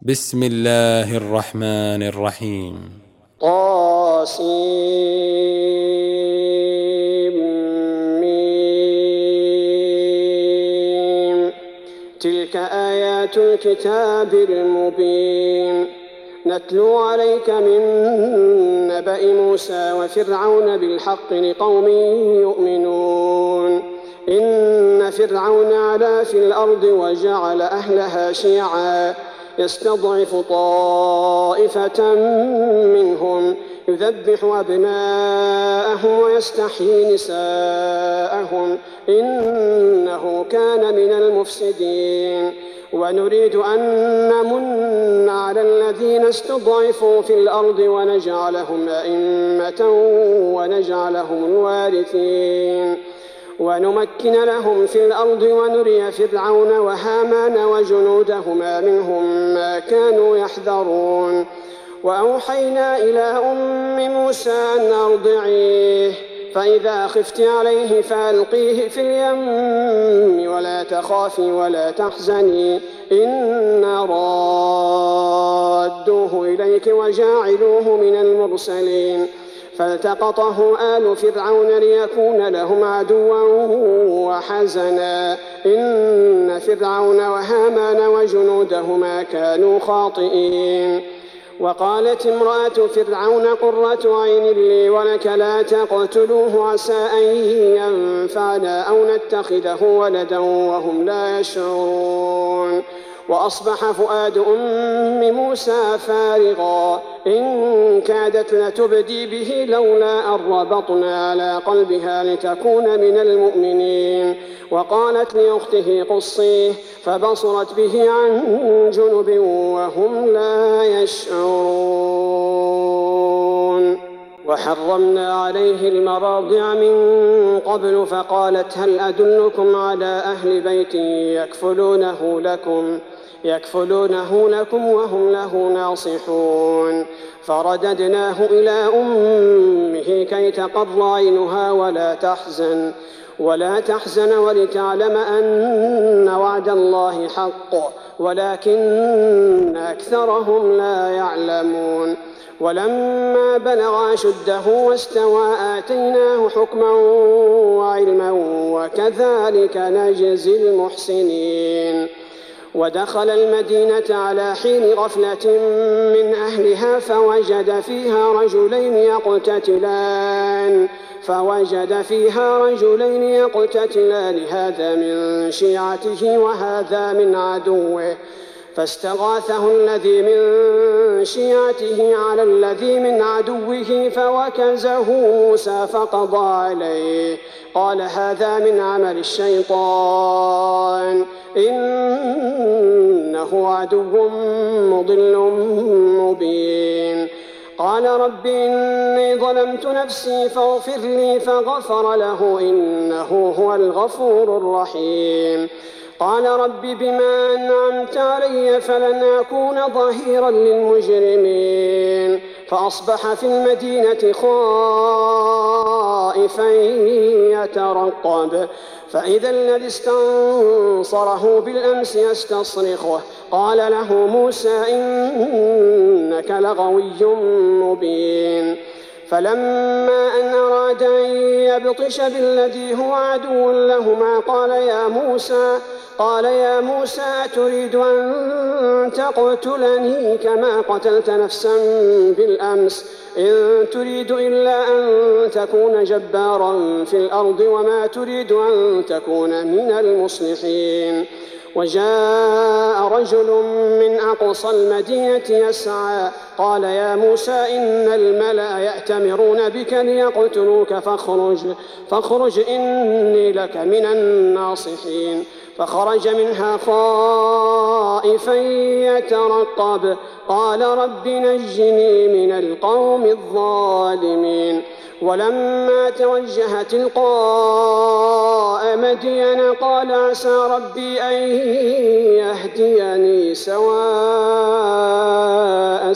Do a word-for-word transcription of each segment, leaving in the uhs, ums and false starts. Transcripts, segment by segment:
بسم الله الرحمن الرحيم. طاسيم ميم. تلك آيات الكتاب المبين. نتلو عليك من نبأ موسى وفرعون بالحق لقوم يؤمنون. إن فرعون علا في الأرض وجعل أهلها شيعا يستضعف طائفة منهم يذبح أبناءهم ويستحيي نساءهم إنه كان من المفسدين. ونريد أن نمن على الذين استضعفوا في الأرض ونجعلهم أئمة ونجعلهم الوارثين ونمكن لهم في الأرض ونري فرعون وهامان وجنودهما منهم ما كانوا يحذرون. وأوحينا إلى أم موسى أن أرضعيه فإذا خفت عليه فألقيه في اليم ولا تخافي ولا تحزني إنا رادوه إليك وجاعلوه من المرسلين. فالتقطه آل فرعون ليكون لهم عدوا وحزنا إن فرعون وهامان وجنودهما كانوا خاطئين. وقالت امرأة فرعون قرة عين لي ولك لا تقتلوه عسى أن ينفعنا أو نتخذه ولدا وهم لا يشعرون. وأصبح فؤاد أم موسى فارغا إن كادت لتبدي به لولا أن ربطنا على قلبها لتكون من المؤمنين. وقالت لأخته قصيه فبصرت به عن جنب وهم لا يشعرون. وحرمنا عليه المراضع من قبل فقالت هل أدلكم على أهل بيت يكفلونه لكم يكفلونه لكم وهم له ناصحون. فرددناه إلى أمه كي تقر عينها ولا تحزن ولا تحزن ولتعلم أن وعد الله حق ولكن أكثرهم لا يعلمون. ولما بلغ أشده واستوى آتيناه حكما وعلما وكذلك نجزي المحسنين. ودخل المدينة على حين غفلة من أهلها فوجد فيها رجلين يقتتلان فوجد فيها رجلين يقتتلان هذا من شيعته وهذا من عدوه فاستغاثه الذي من شيعته على الذي من عدوه فوكزه موسى فقضى عليه قال هذا من عمل الشيطان إنه عدو مضل مبين. قال رب إني ظلمت نفسي فاغفر لي فغفر له إنه هو الغفور الرحيم. قال رب بما أنعمت علي فلن أكون ظهيرا للمجرمين. فأصبح في المدينة خائفا يترقب فإذا الذي استنصره بالأمس يستصرخه قال له موسى إنك لغوي مبين. فلما أن أراد أن يبطش بالذي هو عدو لهما قال يا موسى قال يا موسى أتريد أن تقتلني كما قتلت نفسا بالأمس إن تريد إلا أن تكون جبارا في الأرض وما تريد أن تكون من المصلحين. وجاء رجل من أقصى المدينة يسعى قال يا موسى إن الملأ يأتمرون بك ليقتلوك فاخرج, فاخرج إني لك من الناصحين. فخرج منها خائفا يترقب قال رب نجني من القوم الظالمين. ولما توجه تلقاء مدين قال عسى ربي أن يهديني سواء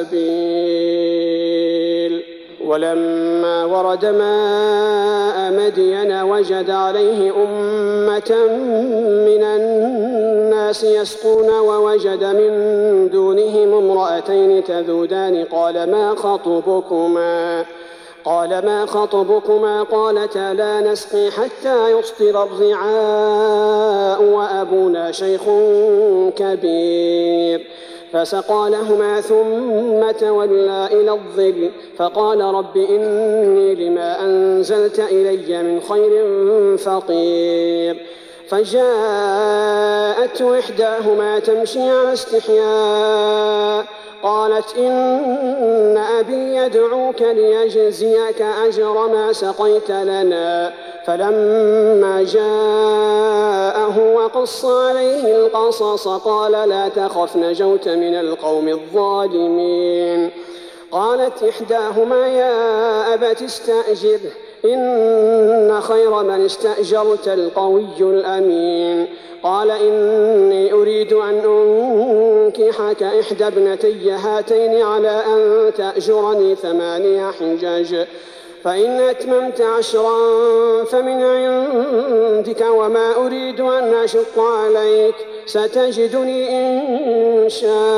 السبيل. ولما ورد ماء مدين وجد عليه أمة من الناس يسقون ووجد من دونه امرأتين تذودان قال ما خطبكما قال ما خطبكما قالتا لا نسقي حتى يصدر الرعاء وأبونا شيخ كبير فسقى لهما ثم تولى إلى الظل فقال رب إني لما أنزلت إلي من خير فقير فجاءته إحداهما تمشي على استحياء قالت إن أبي يدعوك ليجزيك أجر ما سقيت لنا فلما جاءه وقص عليه القصص قال لا تخف نجوت من القوم الظالمين قالت إحداهما يا أبت استأجره إن خير من استأجرت القوي الأمين قال إني أريد أن أنكحك إحدى ابنتي هاتين على أن تأجرني ثمانية حجاج فإن أتممت عشرا فمن عندك وما أريد أن أشق عليك ستجدني إن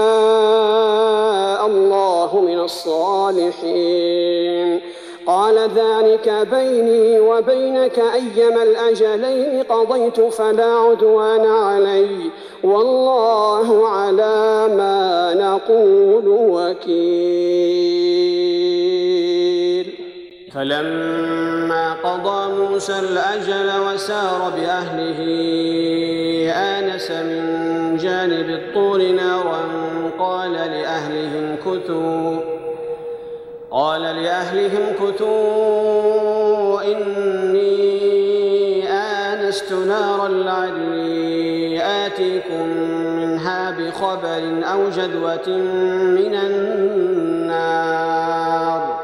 شاء الله من الصالحين قال ذلك بيني وبينك أيما الأجلين قضيت فلا عدوان علي والله على ما نقول وكيل فلما قضى موسى الأجل وسار بأهله آنس من جانب الطور نارا قال لأهلهم كثوا قال لأهلهم كثوا إني آنست نارا لعلي آتيكم منها بخبر أو جذوة من النار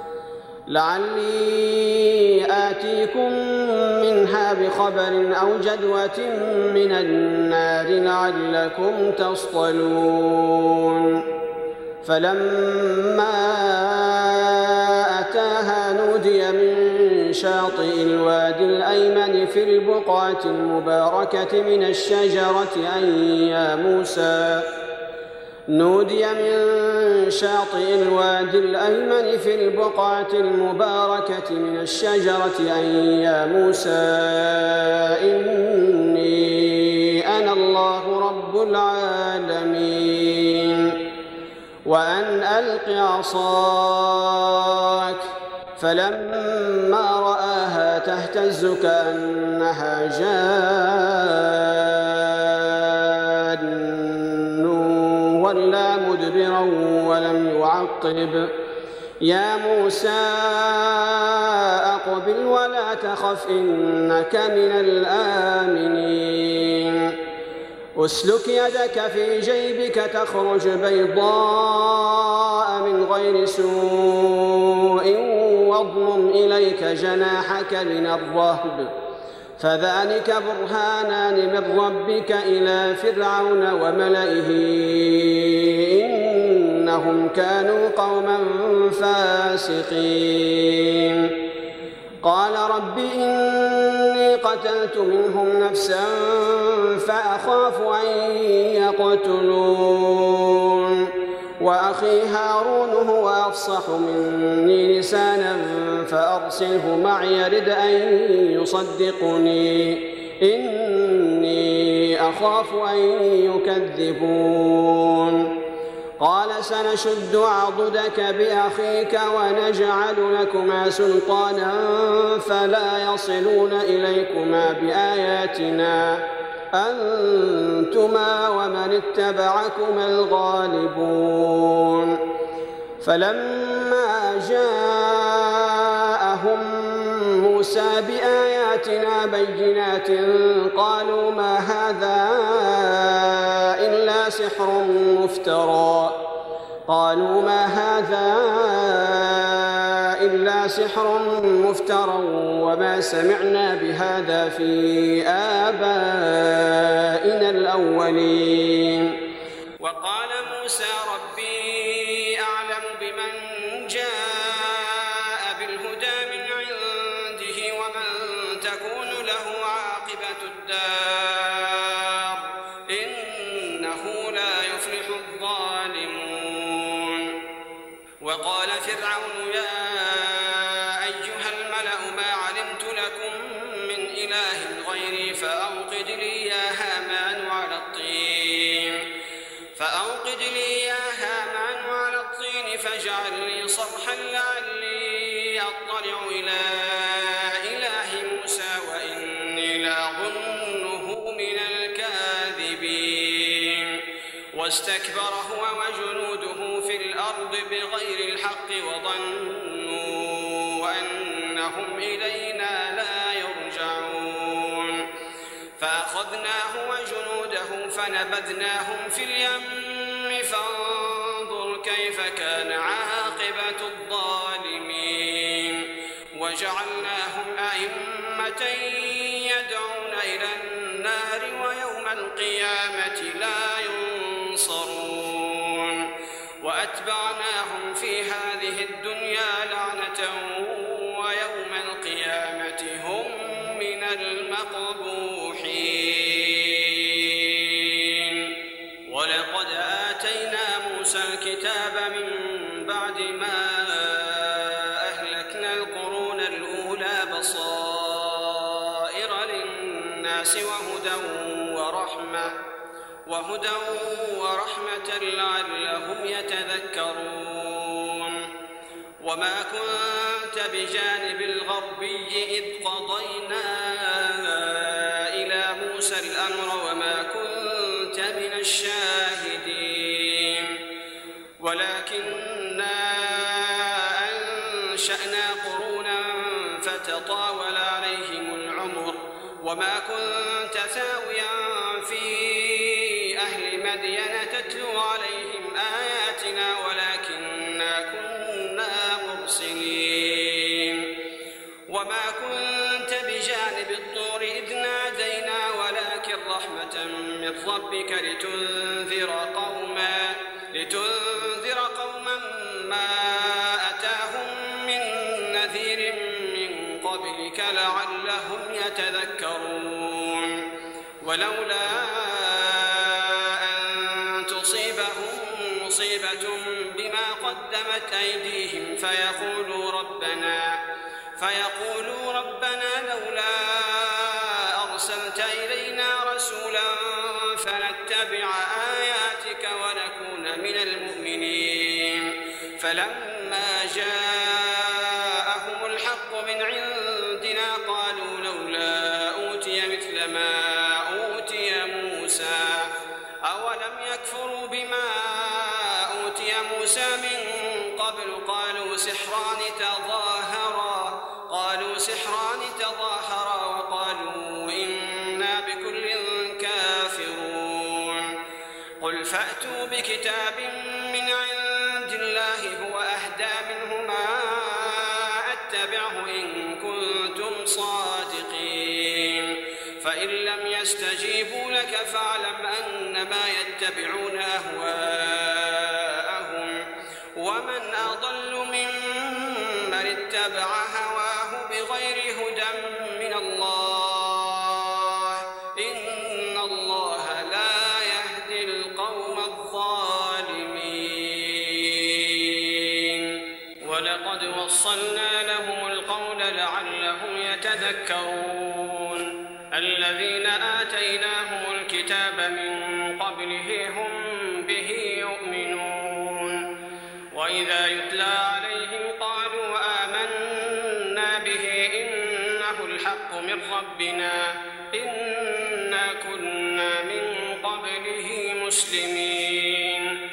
لعلي آتيكم منها بخبر أو جذوة من النار لعلكم تصطلون فلما أتاها نودي من شاطئ الوادي الأيمن في البقعة المباركة من الشجرة أن يا موسى نودي من شاطئ الوادي الأيمن في البقعة المباركة من الشجرة أن يا موسى إني أنا الله رب العالمين وأن ألق عصاك فلما رآها تهتز كأنها جان ولا مدبرا ولم يعقب يا موسى أقبل ولا تخف إنك من الآمنين أسلك يدك في جيبك تخرج بيضاء من غير سوء واضمم إليك جناحك من الرهب فذلك برهانان من ربك إلى فرعون وملئه إنهم كانوا قوما فاسقين قال رب إني قتلت منهم نفسا فأخاف أن يقتلون وأخي هارون هو أفصح مني لسانا فأرسله معي يرد أن يصدقني إني أخاف أن يكذبون قال سنشد عضدك بأخيك ونجعل لكما سلطانا فلا يصلون إليكما بآياتنا أنتما ومن اتبعكما الغالبون فلما جاءهم موسى بآياتنا بينات قالوا ما هذا إلا سحر مفترى قالوا ما هذا إلا سحر مفترى وما سمعنا بهذا في آبائنا الأولين وقال موسى ربي أعلم بمن جاء بالهدى من عنده ومن تكون له عاقبة الدار إنه لا يفلح الظالمون وقال فرعون يا أيها الملأ ما علمت لكم من إله غيري فأوقد لي يا هامان على الطين فأوقد لي يا هامان على الطين فاجعل لي صرحا لعلي أطلع إلى إله موسى وإني لأظنه من الكاذبين واستكبر هو وجنوده في الأرض بغير الحق وظنوا أنهم إلينا لا يرجعون فأخذناه وجنوده فنبذناهم في اليم فانظر كيف كان عاقبة الظالمين وجعلناهم أئمة يدعون إلى النار ويوم القيامة لا ينصرون وأتبعناهم في هذه الدنيا لعنة ويوم القيامة هم من المقبوحين ولقد آتينا موسى الكتاب من بعد ما أهلكنا القرون الأولى بصائر للناس وهدى ورحمة وهدى ورحمة لعلهم يتذكرون وما كنت بجانب الغربي إذ قضينا إلى موسى الأمر وما كنت من الشاهدين ولكننا أنشأنا قرونا فتطاول عليهم العمر وما كنت ثاويا في أهل مدين تتلو عليهم آياتنا ولكننا كنا مرسلين وما كنت بجانب الطور إذ نادينا ولكن رحمة من ربك لتنذر قوما لتنذر قوما ما أتاهم من نذير من قبلك لعلهم يتذكرون ولولا أن تصيبهم مصيبة بما قدمت أيديهم فيقولوا ربنا فيقولوا ربنا لولا أرسلت إلينا رسولا فنتبع آياتك ونكون من المؤمنين فلما جاءهم الحق من عندنا قالوا لولا أوتي مثل ما أوتي موسى أولم يكفروا بما أوتي موسى من قبل قالوا سحران تظاهرا قالوا سحران تظاهرا وقالوا إنا بكل كافرون قل فأتوا بكتاب من عند الله هو أهدى منهما أتبعه إن كنتم صادقين فإن لم يستجيبوا لك فاعلم أنما يتبعون أهواءهم ومن أضل ممن اتبع هواه بغير هدى من الله إن الله لا يهدي القوم الظالمين ولقد وصلنا لهم القول لعلهم يتذكرون الذين آتيناهم الكتاب من قبله هم به يؤمنون وإذا يتلى عليهم قالوا آمنا به إنه الحق من ربنا إنا كنا من قبله مسلمين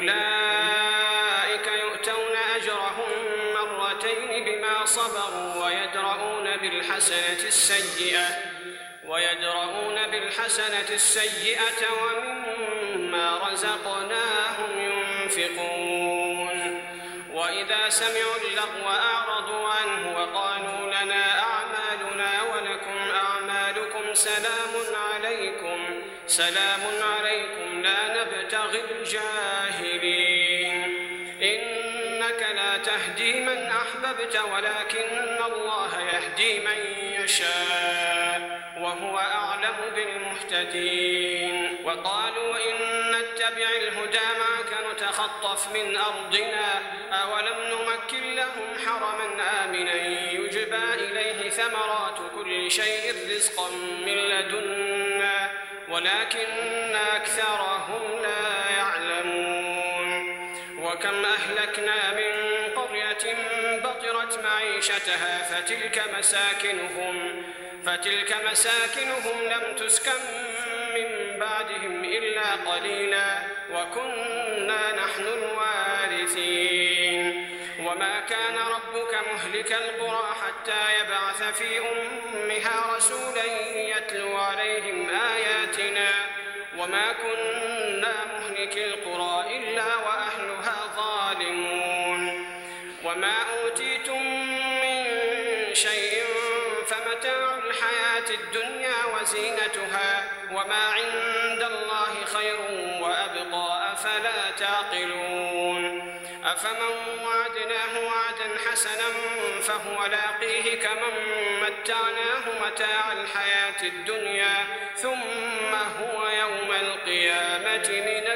أولئك يؤتون أجرهم مرتين بما صبروا ويدرؤون بالحسنة السيئة ويدرؤون بالحسنة السيئة ومما رزقناهم ينفقون وإذا سمعوا اللغو أعرضوا عنه وقالوا لنا أعمالنا ولكم أعمالكم سلام عليكم سلام عليكم لا نبتغي الجاهلين إنك لا تهدي من أحببت ولكن الله يهدي من يشاء وهو أعلم بالمهتدين وقالوا إن نتبع الهدى معك يتخطف من أرضنا أولم نمكن لهم حرما آمنا يجبى إليه ثمرات كل شيء رزقا من لدنا ولكن أكثرهم لا يعلمون. وكم أهلكنا من قرية بطرت معيشتها فتلك مساكنهم فتلك مساكنهم لم تسكن من بعدهم إلا قليلا وكنا نحن الوارثين. وما كان ربك مهلك القرى حتى يبعث في أمها رسولا يتلو عليهم آياتنا وما كنا مهلك القرى إلا وأهلها ظالمون. وما أوتيتم من شيء فمتاع الحياة الدنيا وزينتها وما عند الله خير وأبقى أفلا تعقلون. أفمن وعدناه وعدا حسنا فهو لاقيه كمن متعناه متاع الحياة الدنيا ثم هو يوم القيامة من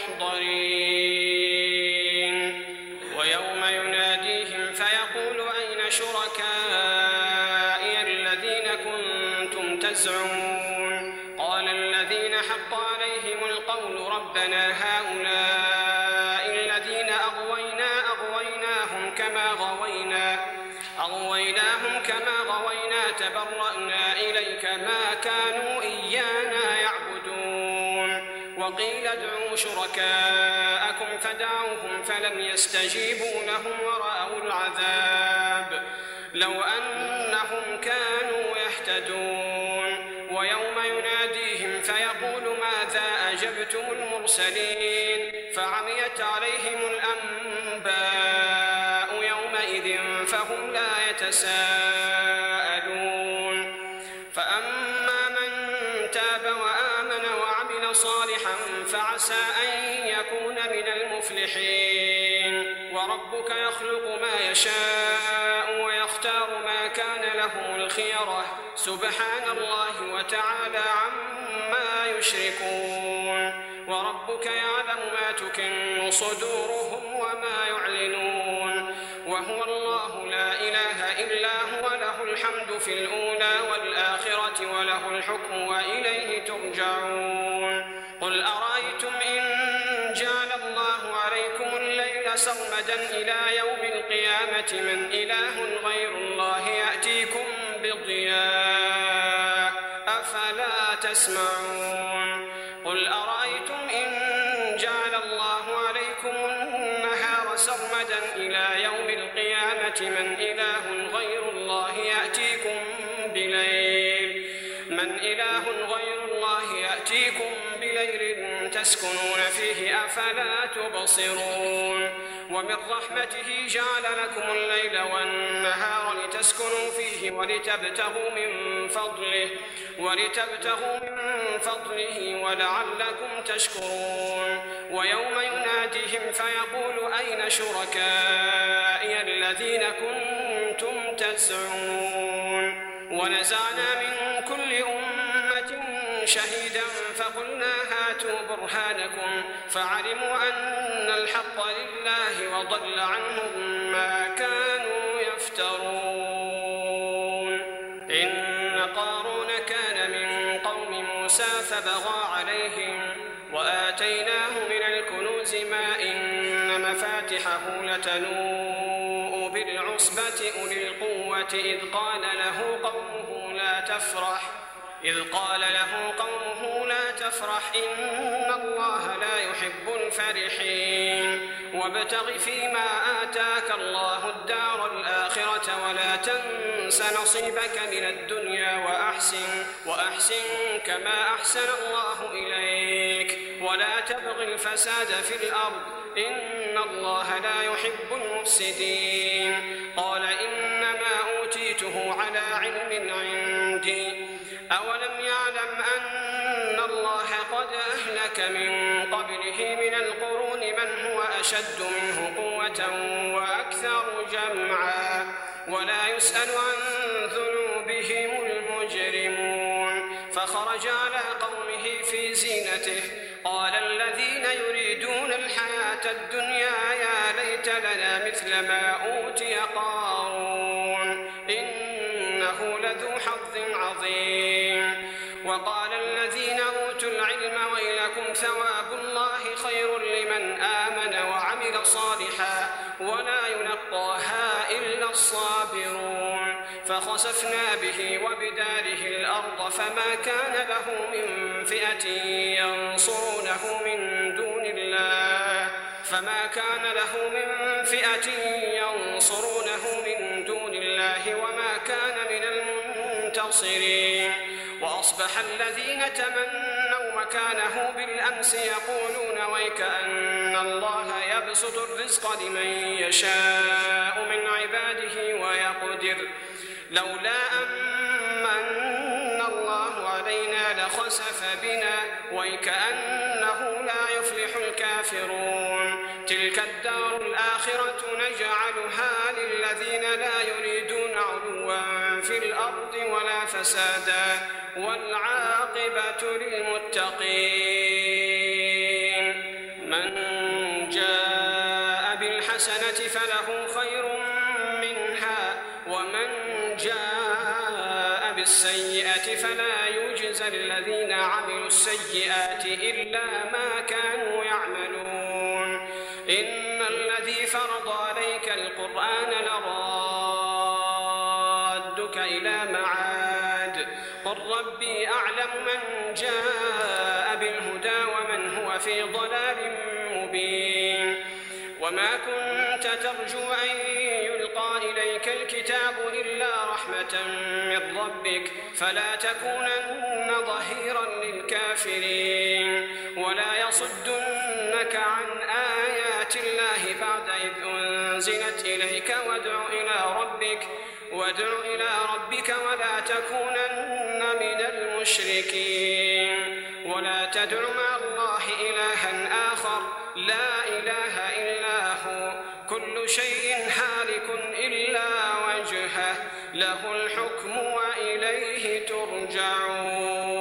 المحضرين. ويوم يناديهم فيقول أين شركائي الذين كنتم تزعمون قال الذين حق عليهم القول ربنا هؤلاء الذين أغوينا أغويناهم كما غوينا أغويناهم كما غوينا تبرأنا إليك ما كانوا إيانا يعبدون. وقيل ادعوا شركاءكم فدعوهم فلم يستجيبوا لهم ورأوا العذاب لو أنهم كانوا يهتدون. ويوم يناديهم فيقول ماذا أجبتم المرسلين فعميت عليهم الأنباء يومئذ فهم لا يتساءلون. فأما من تاب وآمن وعمل صالحا فعسى أن يكون من المفلحين. وربك يخلق ما يشاء ويختار ما كان لهم الخيرة سبحان الله وتعالى عما يشركون. وربك يعلم ما تكن صدورهم وما يعلنون وهو الله لا إله إلا هو له الحمد في الأولى والآخرة وله الحكم وإليه ترجعون. قل أرأيتم إن جعل الله عليكم الليل سرمدا إلى يوم القيامة من إله غير الله يأتيكم بضياء أفلا تسمعون. قل أرأيتم إن جعل الله عليكم النهار سرمدا إلى يوم القيامة من إله غير الله يأتيكم بليل من إله غير الله يأتيكم بليل تسكنون فيه أفلا تبصرون. ومن رحمته جعل لكم الليل والنهار لتسكنوا فيه ولتبتغوا من فضله ولتبتغوا من فضله ولعلكم تشكرون. ويوم يناديهم فيقول أين شركائي الذين كنتم تزعمون ونزعنا من كل أمة شهيدا فقلنا هاتوا برهانكم فعلموا أن الحق لله وضل عنهم ما كانوا يفترون. إن قارون كان من قوم موسى فبغى عليهم وآتيناه من الكنوز ما إن مفاتحه لتنوء بالعصبة أولي القوة إذ قال له قومه لا تفرح إذ قال له قومه لا تفرح إن الله لا يحب الفرحين. وابتغ فيما آتاك الله الدار الآخرة ولا تنس نصيبك من الدنيا وأحسن وأحسن كما أحسن الله إليك ولا تبغ الفساد في الأرض إن الله لا يحب المفسدين. قال إنما أوتيته على علم عندي أولم يعلم أن الله قد أهلك من قبله من القرون من هو أشد منه قوة وأكثر جمعا ولا يسأل عن ذنوبهم المجرمون. فخرج على قومه في زينته قال الذين يريدون الحياة الحياة الدنيا يا ليت لنا مثل ما أوتي قارون إنه لذو حظ عظيم. وقال الذين أوتوا العلم ويلكم ثواب الله خير لمن آمن وعمل صالحا ولا يلقاها إلا الصابرون. فخسفنا به وبداره الأرض فما كان له من فئة ينصرونه من دون الله فما كان له من فئة ينصرونه من دون الله وما كان من المنتصرين. وأصبح الذين تمنوا مكانه بالأمس يقولون ويكأن الله يبسط الرزق لمن يشاء من عباده ويقدر لولا أمن الله علينا لخسف بنا ويكأنه لا يفلح الكافرون. تلك الدار الآخرة نجعلها للذين لا يريدون علوا في الأرض ولا فسادا والعاقبة للمتقين. من جاء بالحسنة فله خير منها ومن جاء بالسيئة فلا يجزى الذين عملوا السيئات إلا ما كانوا يعملون. إن الذي فرض عليك القرآن لرادك إلى معاد قل ربي أعلم من جاء بالهدى ومن هو في ضلال مبين. وما كنت ترجو أن يلقى إليك الكتاب إلا رحمة من ربك فلا تكونن ظهيرا للكافرين ولا يصدنك عن آيات الله بعد إذ أنزلت إليك وادع إلى ربك وادع إلى ربك ولا تكونن من المشركين. ولا تدع مع الله إلها آخر لا إله إلا هو كل شيء هالك إلا وجهه له الحكم وإليه ترجعون.